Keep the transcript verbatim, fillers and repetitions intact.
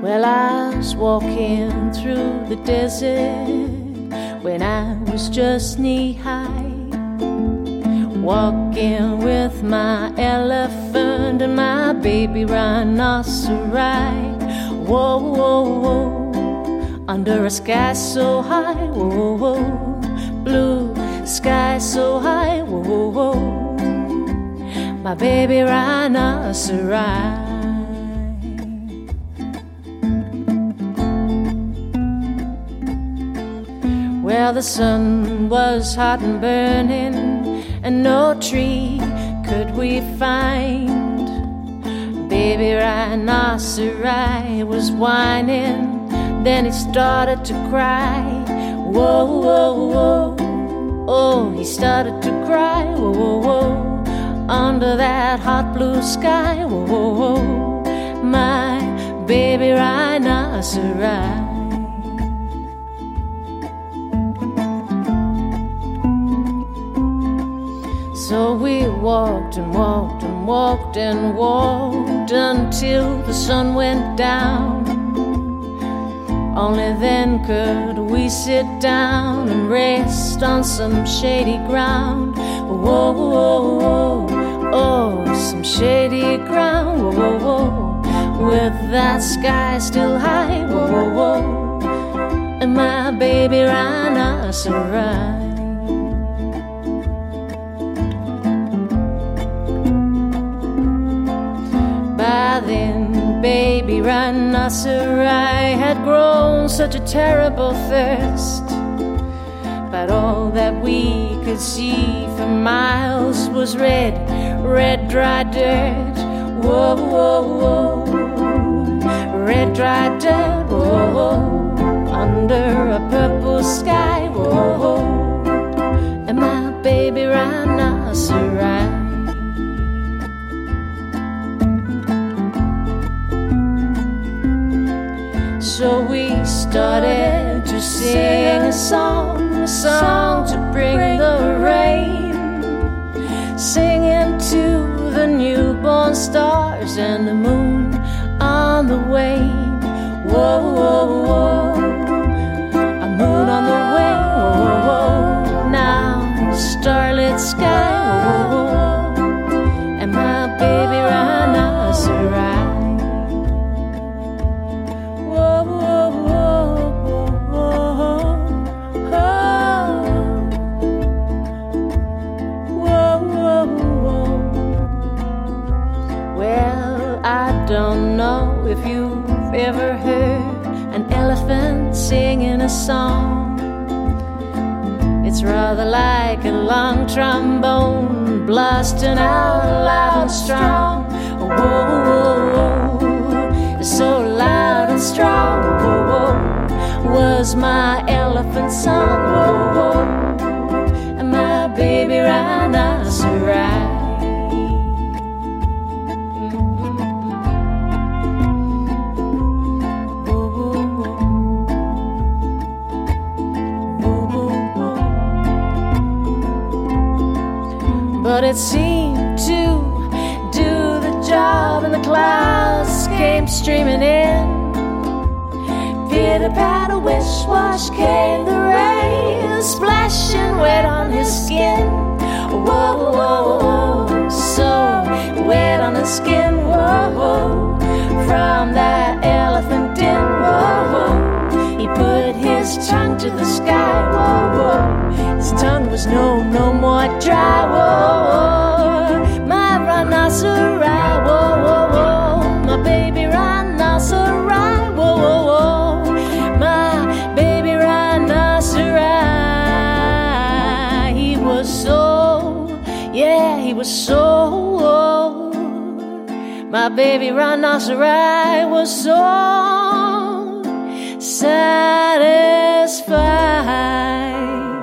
Well, I was walking through the desert when I was just knee-high, walking with my elephant and my baby rhinoceros. Whoa, whoa, whoa, under a sky so high. Whoa, whoa, blue sky so high. Whoa, whoa, my baby rhinoceros. Well, the sun was hot and burning, and no tree could we find. Baby rhinoceros was whining, then he started to cry. Whoa, whoa, whoa, oh, he started to cry. Whoa, whoa, whoa, under that hot blue sky. Whoa, whoa, whoa, my baby rhinoceros. So we walked and walked and walked and walked until the sun went down. Only then could we sit down and rest on some shady ground. Whoa, whoa, whoa, oh, some shady ground. Whoa, whoa, whoa, with that sky still high. Whoa, whoa, whoa, and my baby rhinoceros. By then, baby rhinoceros had grown such a terrible thirst, but all that we could see for miles was red, red dry dirt. Whoa, whoa, whoa, red dry dirt. Whoa, whoa, under a purple sky. Whoa, whoa, and my baby rhinoceros. So we started to sing a song, a song to bring the rain, singing to the newborn stars and the moon on the wane. Whoa, whoa, whoa, a moon on the wane. Whoa, whoa, whoa, now the starlit sky. Whoa, whoa, whoa, and my baby rhinoceros. Don't know if you've ever heard an elephant singing a song. It's rather like a long trombone blasting out loud and strong. Whoa, whoa, whoa, so loud and strong. Whoa, whoa, was my elephant song. Whoa, whoa, and my baby rhinoceros. But it seemed to do the job, and the clouds came streaming in. Pitter-patter, wish-wash came the rain, splashing wet on his skin. Whoa, whoa, whoa, so wet on his skin. Whoa, whoa, from that elephant den. Whoa, whoa, he put his tongue to the sky. Whoa, whoa, his tongue was no, no more dry. Whoa, whoa, my rhinoceros. Whoa, whoa, whoa, my baby rhinoceros. Whoa, whoa, whoa, my baby rhinoceros. He was so, yeah, he was so, my baby rhinoceros was so satisfied.